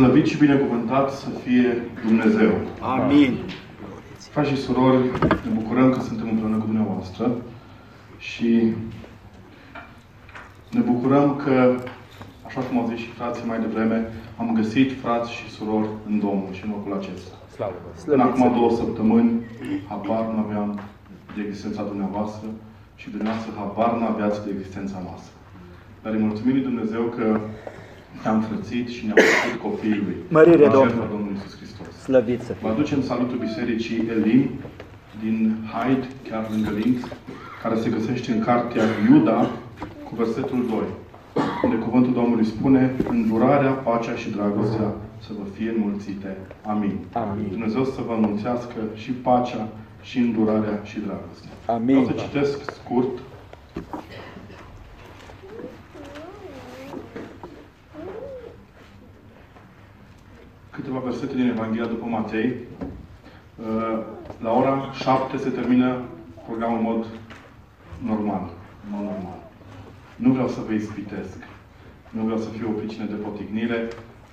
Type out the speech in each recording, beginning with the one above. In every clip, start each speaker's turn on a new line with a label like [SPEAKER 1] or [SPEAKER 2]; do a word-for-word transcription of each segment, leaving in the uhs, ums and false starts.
[SPEAKER 1] Slăvit și binecuvântat să fie Dumnezeu.
[SPEAKER 2] Amin.
[SPEAKER 1] Frați și surori, ne bucurăm că suntem împreună cu dumneavoastră și ne bucurăm că, așa cum au zis și frații mai devreme, am găsit frați și surori în Domnul și în locul acesta.
[SPEAKER 2] Slavă.
[SPEAKER 1] În acum două săptămâni, habar nu aveam de existența dumneavoastră și dumneavoastră habar nu aveați de existența noastră. Dar îi mulțumim lui Dumnezeu că ne-am frățit și ne-am făcut copiii Lui.
[SPEAKER 2] Mărire
[SPEAKER 1] la
[SPEAKER 2] Domnului.
[SPEAKER 1] jertfa Domnului Iisus Hristos.
[SPEAKER 2] Slăvit să fie.
[SPEAKER 1] Vă aducem salutul Bisericii Elim din Haid, chiar lângă Linz, care se găsește în cartea Iuda, cu versetul doi. Unde cuvântul Domnului spune: îndurarea, pacea și dragostea să vă fie înmulțite. Amin.
[SPEAKER 2] Amin.
[SPEAKER 1] Dumnezeu să vă înmulțească și pacea, și îndurarea, și dragostea.
[SPEAKER 2] Amin.
[SPEAKER 1] Vreau să citesc scurt câteva versete din Evanghelia după Matei. La ora șapte se termină programul în mod normal. În mod normal. Nu vreau să vă ispitesc. Nu vreau să fiu o pricină de potignire.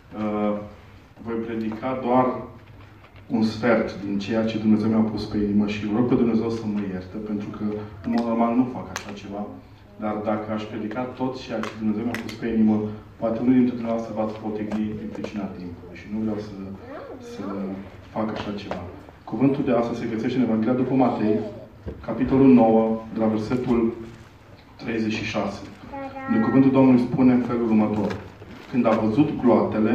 [SPEAKER 1] Voi predica doar un sfert din ceea ce Dumnezeu mi-a pus pe inimă și rog pe Dumnezeu să mă ierte, pentru că în mod normal nu fac așa ceva. Dar dacă aș predica tot ceea ce Dumnezeu mi-a pus pe inimă, poate unul dintre dumneavoastră v-ați potigni din pricina timpului și nu vreau să, să fac așa ceva. Cuvântul de astăzi se găsește în Evanghelia după Matei, capitolul nouă, de la versetul treizeci și șase. Unde cuvântul Domnului spune în felul următor: când a văzut gloatele,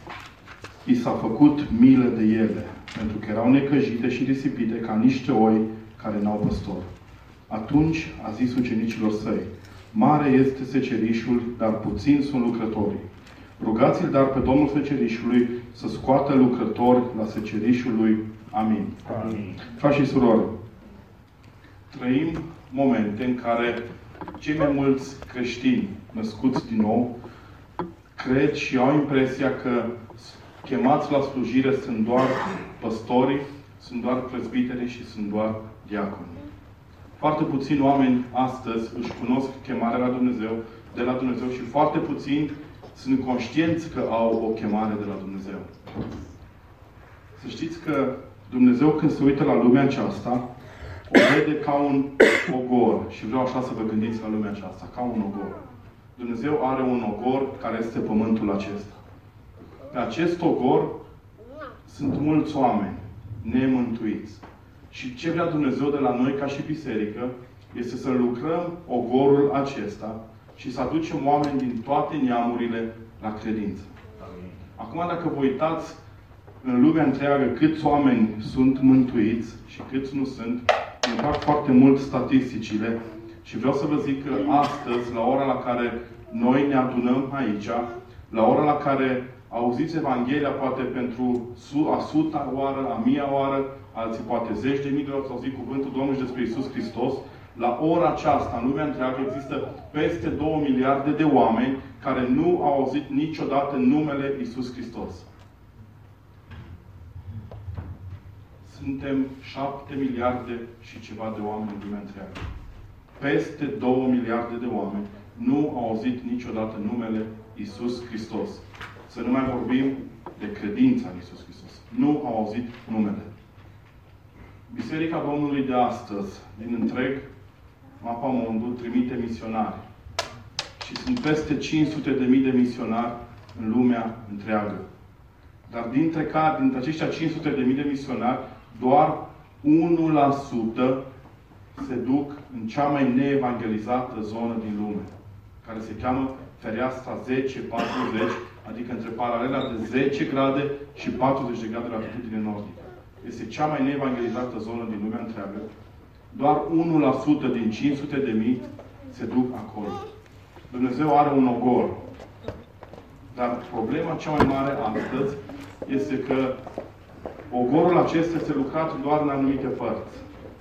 [SPEAKER 1] i s-a făcut milă de ele, pentru că erau necăjite și risipite ca niște oi care n-au păstor. Atunci a zis ucenicilor săi: mare este secerișul, dar puțini sunt lucrătorii. Rugați-l dar pe Domnul secerișului să scoată lucrători la secerișul lui. Amin.
[SPEAKER 2] Amin.
[SPEAKER 1] Frați și surori, trăim momente în care cei mai mulți creștini născuți din nou cred și au impresia că chemați la slujire sunt doar păstorii, sunt doar prezbiterii și sunt doar diaconii. Foarte puțini oameni astăzi își cunosc chemarea la Dumnezeu, de la Dumnezeu, și foarte puțini sunt conștienți că au o chemare de la Dumnezeu. Să știți că Dumnezeu, când se uită la lumea aceasta, o vede ca un ogor. Și vreau așa să vă gândiți la lumea aceasta, ca un ogor. Dumnezeu are un ogor care este pământul acesta. Pe acest ogor sunt mulți oameni nemântuiți. Și ce vrea Dumnezeu de la noi ca și biserică este să lucrăm ogorul acesta și să aducem oameni din toate neamurile la credință. Amin. Acum, dacă vă uitați în lumea întreagă câți oameni sunt mântuiți și câți nu sunt, îmi plac foarte mult statisticile și vreau să vă zic că astăzi, la ora la care noi ne adunăm aici, la ora la care auziți Evanghelia, poate pentru a suta oară, a mia oară, alții poate zeci de mii de ori să auzit cuvântul Domnului despre Iisus Hristos, la ora aceasta, în lumea întreagă, există peste două miliarde de oameni care nu au auzit niciodată numele Iisus Hristos. Suntem șapte miliarde și ceva de oameni în lumea întreagă. Peste două miliarde de oameni nu au auzit niciodată numele Iisus Hristos. Să nu mai vorbim de credința în Iisus Hristos. Nu au auzit numele. Biserica Domnului de astăzi, din întreg Mapamondul, trimite misionari. Și sunt peste cinci sute de mii de misionari în lumea întreagă. Dar dintre care, dintre aceștia cinci sute de mii de misionari, doar unu la sută se duc în cea mai neevangelizată zonă din lume, care se cheamă fereastra zece patruzeci, adică între paralela de zece grade și patruzeci de grade de latitudine nordică. Este cea mai neevangelizată zonă din lumea întreagă. Doar unu la sută din cinci sute de mii se duc acolo. Dumnezeu are un ogor. Dar problema cea mai mare astăzi este că ogorul acesta este lucrat doar în anumite părți.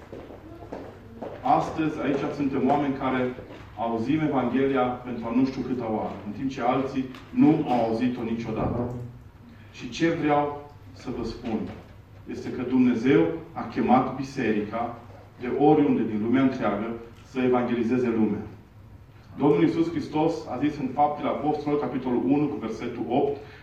[SPEAKER 1] Astăzi, aici suntem oameni care auzim Evanghelia pentru a nu știu câta oară, în timp ce alții nu au auzit-o niciodată. Și ce vreau să vă spun este că Dumnezeu a chemat biserica de oriunde din lumea întreagă să evangelizeze lumea. Domnul Iisus Hristos a zis în Faptele Apostolilor, capitolul unu, cu versetul opt,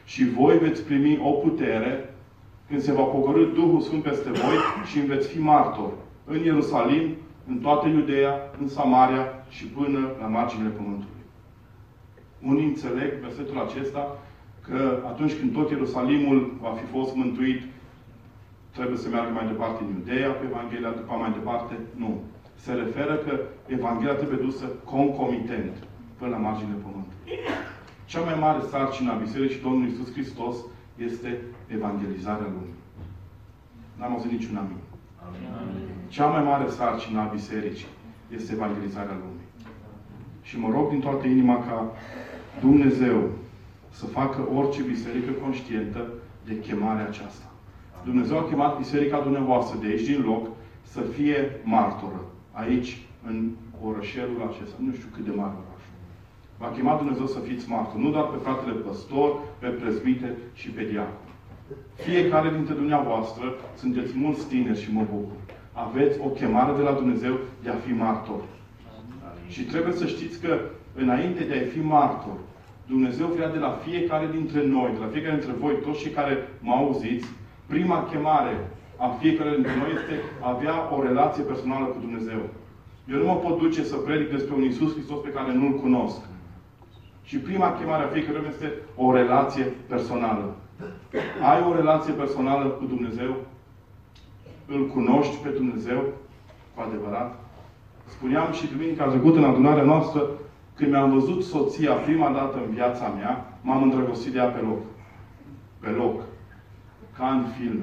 [SPEAKER 1] și voi veți primi o putere când se va pogorî Duhul Sfânt peste voi și îmi veți fi martori în Ierusalim, în toată Iudeea, în Samaria și până la marginile pământului. Unii înțeleg versetul acesta că atunci când tot Ierusalimul va fi fost mântuit, trebuie să meargă mai departe în Iudeea, pe Evanghelia, după mai departe. Nu. Se referă că Evanghelia trebuie dusă concomitent până la marginile pământului. Cea mai mare sarcină a Bisericii Domnului Iisus Hristos este evangelizarea lumii. N-am auzit niciun amin. Amin. Cea mai mare sarcină a Bisericii este evangelizarea lumii. Și mă rog din toată inima ca Dumnezeu să facă orice biserică conștientă de chemarea aceasta. Dumnezeu a chemat biserica dumneavoastră de aici din loc să fie martoră. Aici, în orășelul acesta. Nu știu cât de mare oraș. V-a chemat Dumnezeu să fiți martori. Nu doar pe fratele păstor, pe prezbiter și pe diacon. Fiecare dintre dumneavoastră sunteți mulți tineri și mă bucur. Aveți o chemare de la Dumnezeu de a fi martor. Și trebuie să știți că înainte de a fi martor, Dumnezeu vrea de la fiecare dintre noi, de la fiecare dintre voi, toți cei care mă auziți, prima chemare a fiecare dintre noi este a avea o relație personală cu Dumnezeu. Eu nu mă pot duce să predic despre un Iisus Hristos pe care nu-L cunosc. Și prima chemare a fiecare este o relație personală. Ai o relație personală cu Dumnezeu? Îl cunoști pe Dumnezeu cu adevărat? Spuneam și duminica trecută în adunarea noastră, când mi-am văzut soția prima dată în viața mea, m-am îndrăgostit de ea pe loc. Pe loc. Ca în filme.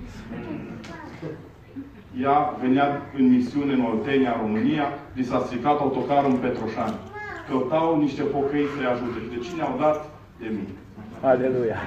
[SPEAKER 1] Ea venea în misiune în Oltenia, România, li s-a stricat autocarul în Petroșani. Căutau niște pocăi să-i ajute. Și de cine au dat? De mine.
[SPEAKER 2] Aleluia!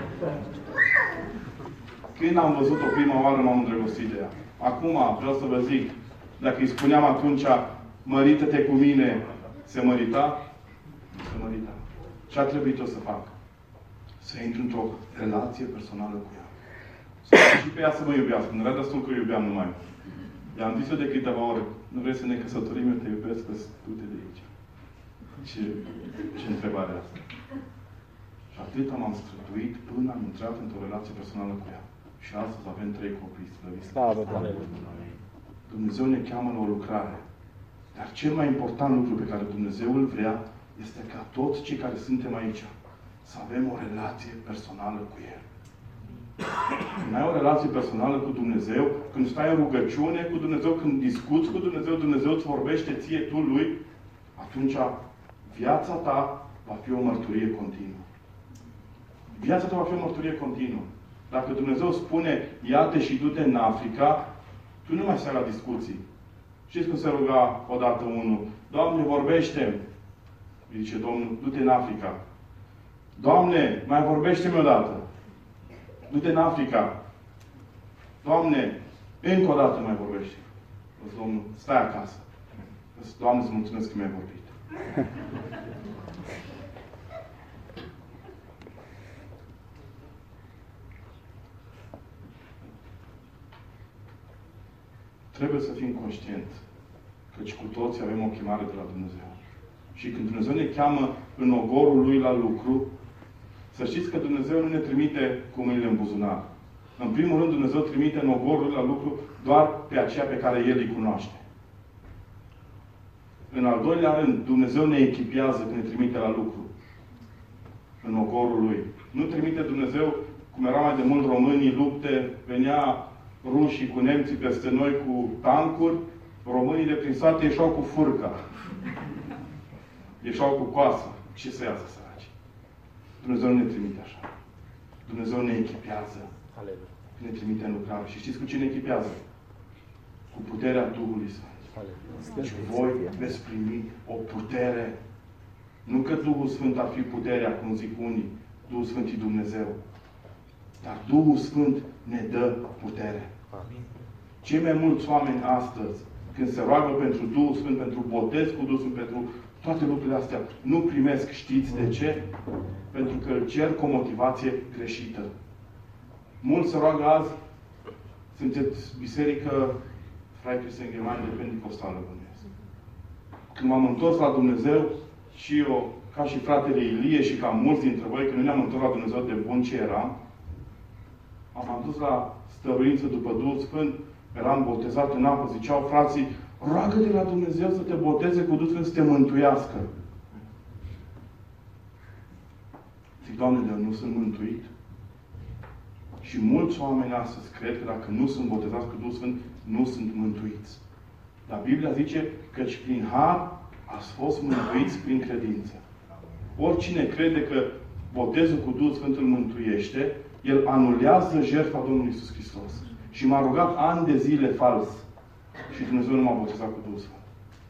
[SPEAKER 1] Când am văzut-o prima oară, m-am îndrăgostit de ea. Acum, vreau să vă zic, dacă îi spuneam atunci, mărită-te cu mine, se mărita? Se mărita. Ce a trebuit eu să fac? Să intru într-o relație personală cu ea. Și pe ea să mă iubească. Nu era destul că iubeam numai. I-am zis eu de câteva ori, nu vrei să ne căsătorim, eu te iubesc, că du-te de aici. Ce, ce întrebare asta? Și atât m-am străduit până am intrat într-o relație personală cu ea. Și astăzi avem trei copii slăviți.
[SPEAKER 2] Slavă Domnului!
[SPEAKER 1] Dumnezeu ne cheamă la o lucrare. Dar cel mai important lucru pe care Dumnezeu îl vrea este ca toți cei care suntem aici să avem o relație personală cu El. Când ai o relație personală cu Dumnezeu, când stai în rugăciune cu Dumnezeu, când discuți cu Dumnezeu, Dumnezeu îți vorbește ție, tu Lui, atunci viața ta va fi o mărturie continuă. Viața ta va fi o mărturie continuă. Dacă Dumnezeu spune, ia-te și du-te în Africa, tu nu mai stai la discuții. Știți cum se ruga odată unul? Doamne, vorbește-mi! Îi zice Domnul, du-te în Africa. Doamne, mai vorbește-mi odată. Du-te în Africa. Doamne, încă o dată mai vorbește. Zice Domnul, stai acasă. Zice, Doamne, îți mulțumesc că mi-ai vorbit. Trebuie să fim conștienți căci cu toți avem o chemare de la Dumnezeu. Și când Dumnezeu ne cheamă în ogorul Lui la lucru, să știți că Dumnezeu nu ne trimite cu mâinile în buzunar. În primul rând, Dumnezeu trimite în ogorul Lui la lucru doar pe aceea pe care El îi cunoaște. În al doilea rând, Dumnezeu ne echipează când ne trimite la lucru. În ogorul Lui. Nu trimite Dumnezeu, cum era mai de mult românii, lupte, venea rușii cu nemții peste noi cu tancuri, românii de prin sate ieșau cu furca. Ieșau cu coasă. Ce să iasă, săraci? Dumnezeu nu ne trimite așa. Dumnezeu ne echipează.
[SPEAKER 2] Aleluia.
[SPEAKER 1] Ne trimite în lucrare. Și știți cu ce ne echipează? Cu puterea Duhului Sfânt. Și voi veți primi o putere. Nu că Duhul Sfânt ar fi puterea, cum zic unii. Duhul Sfânt e Dumnezeu. Dar Duhul Sfânt ne dă putere.
[SPEAKER 2] Amin.
[SPEAKER 1] Cei mai mulți oameni astăzi, când se roagă pentru Duhul Sfânt, pentru botez cu Duhul Sfânt, pentru toate lucrurile astea, nu primesc. Știți de ce? Pentru că îl cer cu o motivație greșită. Mulți se roagă azi, sunteți biserică Freikristen Gemeinde Pentecostală, bănuiesc. Când m-am întors la Dumnezeu și eu, ca și fratele Ilie și ca mulți dintre voi, când nu ne-am întors la Dumnezeu de bun ce eram, am dus la stăruință după Duhul Sfânt, eram botezat în apă, ziceau frații, roagă-te la Dumnezeu să te boteze cu Duhul Sfânt, să te mântuiască. Zic, Doamne, de nu sunt mântuit? Și mulți oameni astăzi cred că dacă nu sunt botezați cu Duhul Sfânt, nu sunt mântuiți. Dar Biblia zice că și prin har ați fost mântuiți prin credință. Oricine crede că botezul cu Duhul Sfânt îl mântuiește, el anulează jertfa Domnului Iisus Hristos. Și m-a rugat ani de zile fals. Și Dumnezeu nu m-a botezat cu Duhul Sfânt.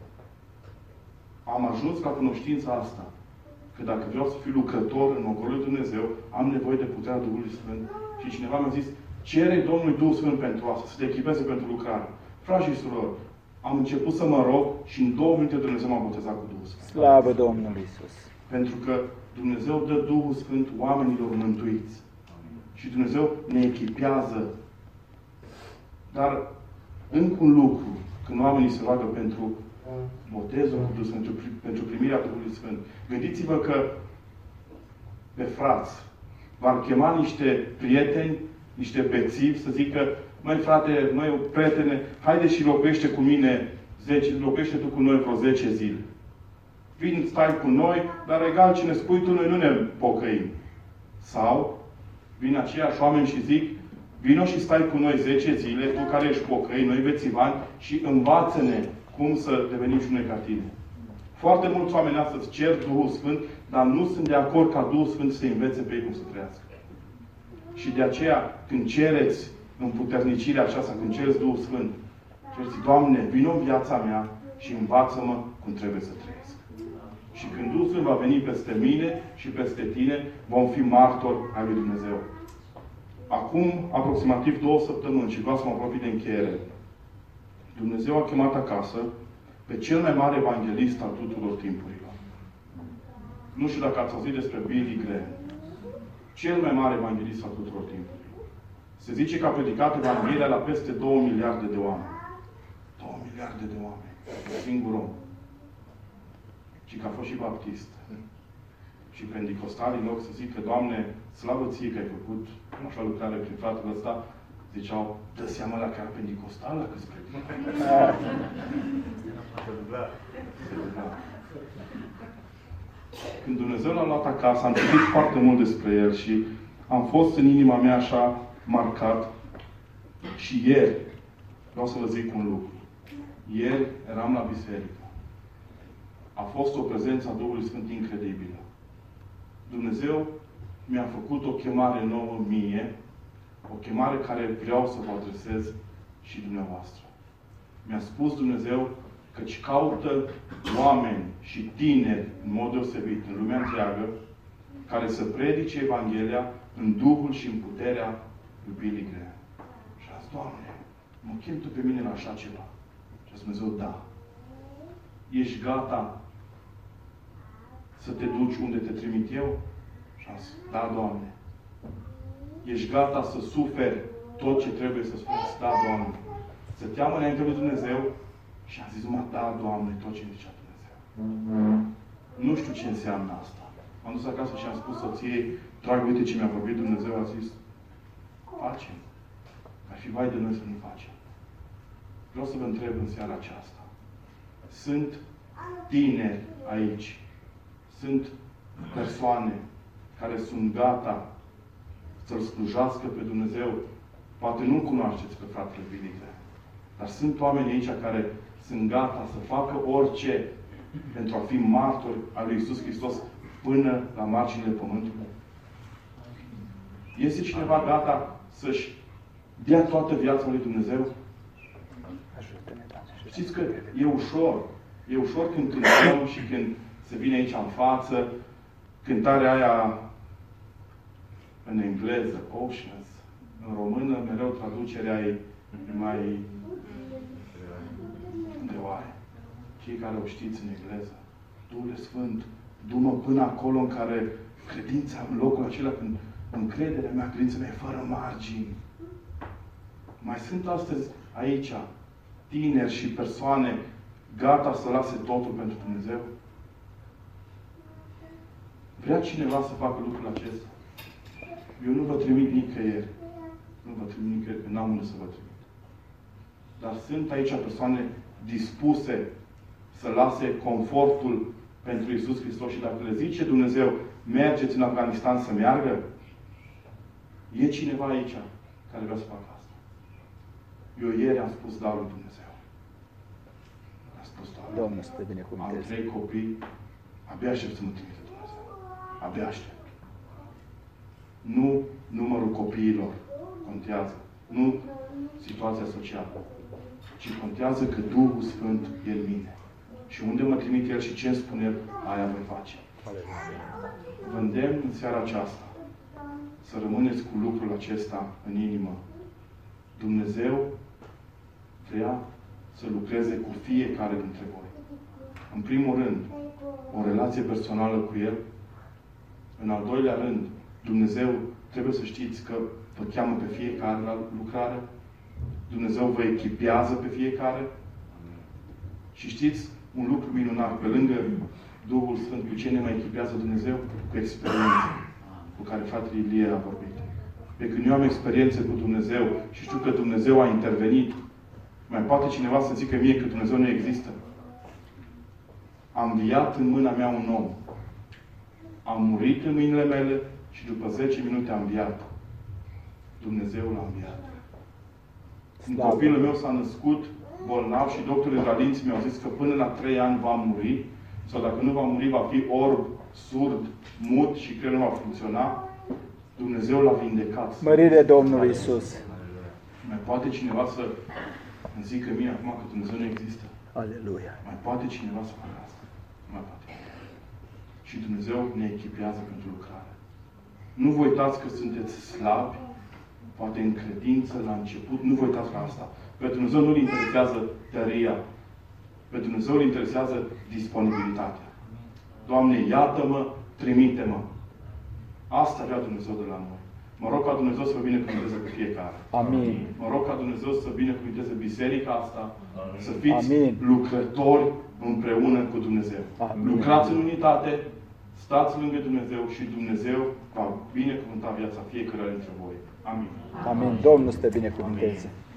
[SPEAKER 1] Am ajuns la cunoștința asta. Că dacă vreau să fiu lucrător în ogorul lui Dumnezeu, am nevoie de puterea Duhului Sfânt. Și cineva mi-a zis, cere Domnului Duhul Sfânt pentru asta, să te echipeze pentru lucrare. Frați și surori, am început să mă rog și în două minute Dumnezeu m-a botezat cu Duhul Sfânt.
[SPEAKER 2] Slavă Domnului Iisus!
[SPEAKER 1] Pentru că Dumnezeu dă Duhul Sfânt oamenilor mântuiți. Și Dumnezeu ne echipează. Dar încă un lucru, când oamenii se roagă pentru botezul cu Duhul Sfânt, pentru, pentru primirea Duhului Sfânt, gândiți-vă că pe frați v-ar chema niște prieteni, niște bețivi, să zică, măi frate, măi prietene, haide și locuiește cu mine, zece, locuiește tu cu noi vreo zece zile. Vin, stai cu noi, dar egal ce ne spui tu, noi nu ne pocăim. Sau vin aceiași oameni și zic, vino și stai cu noi zece zile, tu care ești pocăi, noi bețivani, și învață-ne cum să devenim și noi ca tine. Foarte mulți oameni astăzi cer Duhul Sfânt, dar nu sunt de acord ca Duhul Sfânt să învețe pe ei cum să trăiască. Și de aceea, când cereți împuternicirea aceasta, când cereți Duhul Sfânt, cereți, Doamne, vino în viața mea și învață-mă cum trebuie să trăiesc. Și când Duhul Sfânt va veni peste mine și peste tine, vom fi martori ai lui Dumnezeu. Acum, aproximativ două săptămâni, și vreau să mă apropii de încheiere, Dumnezeu a chemat acasă pe cel mai mare evanghelist al tuturor timpurilor. Nu știu dacă ați auzit despre Billy Graham. Cel mai mare evanghelist al tuturor timpurilor. Se zice că a predicat Evanghelia la peste două miliarde de oameni. Două miliarde de oameni. Singur om. Și că a fost și baptist. Și pendicostalii, în loc să zică, Doamne, slavă Ție că ai făcut așa lucrare prin fratele ăsta, ziceau, dă seama la care pendicostal, la câți predică. Când Dumnezeu l-a luat acasă, am citit foarte mult despre el și am fost în inima mea așa marcat. Și ieri, vreau să vă zic un lucru. Ieri eram la biserică. A fost o prezență a Duhului Sfânt incredibilă. Dumnezeu mi-a făcut o chemare nouă mie, o chemare care vreau să vă adresez și dumneavoastră. Mi-a spus Dumnezeu căci caută oameni și tineri, în mod deosebit, în lumea întreagă, care să predice Evanghelia în Duhul și în puterea lui Billy Graham. Și a zis, Doamne, mă chem Tu pe mine la așa ceva. Și a zis Dumnezeu, da. Ești gata să te duci unde te trimit eu? Și a zis, da, Doamne. Ești gata să suferi tot ce trebuie să suferi? Da, Doamne. Să te am înainte lui Dumnezeu? Și am zis, mă, da, Doamne, tot ce îmi zicea Dumnezeu. Nu știu ce înseamnă asta. M-am dus acasă și am spus soției, dragă, uite ce mi-a vorbit Dumnezeu, a zis, facem. Ar fi vai de noi să nu facem. Vreau să vă întreb în seara aceasta. Sunt tineri aici. Sunt persoane care sunt gata să-L slujească pe Dumnezeu. Poate nu cunoașteți pe fratele Billy Graham. Dar sunt oameni aici care sunt gata să facă orice pentru a fi martori al lui Iisus Hristos până la marginile pământului. Este cineva gata să-și dea toată viața lui Dumnezeu? Știți că e ușor. E ușor când cântăm și când se vine aici în față cântarea aia în engleză, Oceans. În română, mereu traducerea e mai greoaie. Cei care o știți în engleză. Duhul Sfânt, du-mă până acolo în care credința, în locul acela, când încrederea mea, credința mea e fără margini. Mai sunt astăzi aici tineri și persoane gata să lase totul pentru Dumnezeu? Vrea cineva să facă lucrul acesta? Eu nu vă trimit nicăieri. Nu vă trimit nicăieri, că n-am unde să vă trimit. Dar sunt aici persoane dispuse să lase confortul pentru Iisus Hristos și dacă le zice Dumnezeu, mergeți în Afganistan să meargă, e cineva aici care vrea să facă asta. Eu ieri am spus da lui Dumnezeu. Am spus da lui
[SPEAKER 2] Domnul să te binecuvânteze.
[SPEAKER 1] Am trei copii, abia aștept să mă trimite Dumnezeu. Abia aștept. Nu numărul copiilor contează. Nu situația socială. Ci contează că Duhul Sfânt e în mine. Și unde mă trimite El și ce îmi spune El, aia voi face. Vă îndemn în seara aceasta să rămâneți cu lucrul acesta în inimă. Dumnezeu vrea să lucreze cu fiecare dintre voi. În primul rând, o relație personală cu El. În al doilea rând, Dumnezeu, trebuie să știți că vă cheamă pe fiecare la lucrare. Dumnezeu vă echipează pe fiecare. Și știți un lucru minunat, pe lângă Duhul Sfânt, cu ce ne mai echipează Dumnezeu? Cu experiență, cu care fratele Ilie a vorbit. Pe când eu am experiență cu Dumnezeu și știu că Dumnezeu a intervenit, mai poate cineva să zică mie că Dumnezeu nu există? Am înviat în mâna mea un om. Am murit în mâinile mele și după zece minute am înviat. Dumnezeu l-a înviat. Un copilul meu s-a născut bolnav și doctorii israeliți mi-au zis că până la trei ani va muri, sau dacă nu va muri, va fi orb, surd, mut și creierul nu va funcționa. Dumnezeu l-a vindecat.
[SPEAKER 2] Mărire Domnului Iisus.
[SPEAKER 1] Mai poate cineva să îmi zică mie acum că Dumnezeu nu există?
[SPEAKER 2] Aleluia.
[SPEAKER 1] Mai poate cineva să facă asta? Mai poate. Și Dumnezeu ne echipează pentru lucrare. Nu vă uitați că sunteți slabi, poate în credință, la început. Nu vă uitați la asta. Pe Dumnezeu nu-L interesează tăria. Pe Dumnezeu îl interesează disponibilitatea. Doamne, iată-mă, trimite-mă. Asta vrea Dumnezeu de la noi. Mă rog ca Dumnezeu să vă binecuvânteze pe fiecare.
[SPEAKER 2] Amin.
[SPEAKER 1] Mă rog ca Dumnezeu să binecuvânteze biserica asta, Amin. Să fiți
[SPEAKER 2] Amin.
[SPEAKER 1] lucrători împreună cu Dumnezeu.
[SPEAKER 2] Amin.
[SPEAKER 1] Lucrați în unitate, stați lângă Dumnezeu și Dumnezeu va binecuvânta viața fiecare dintre voi. Amin.
[SPEAKER 2] Amin. Domnul să te binecuvânteze. Amin.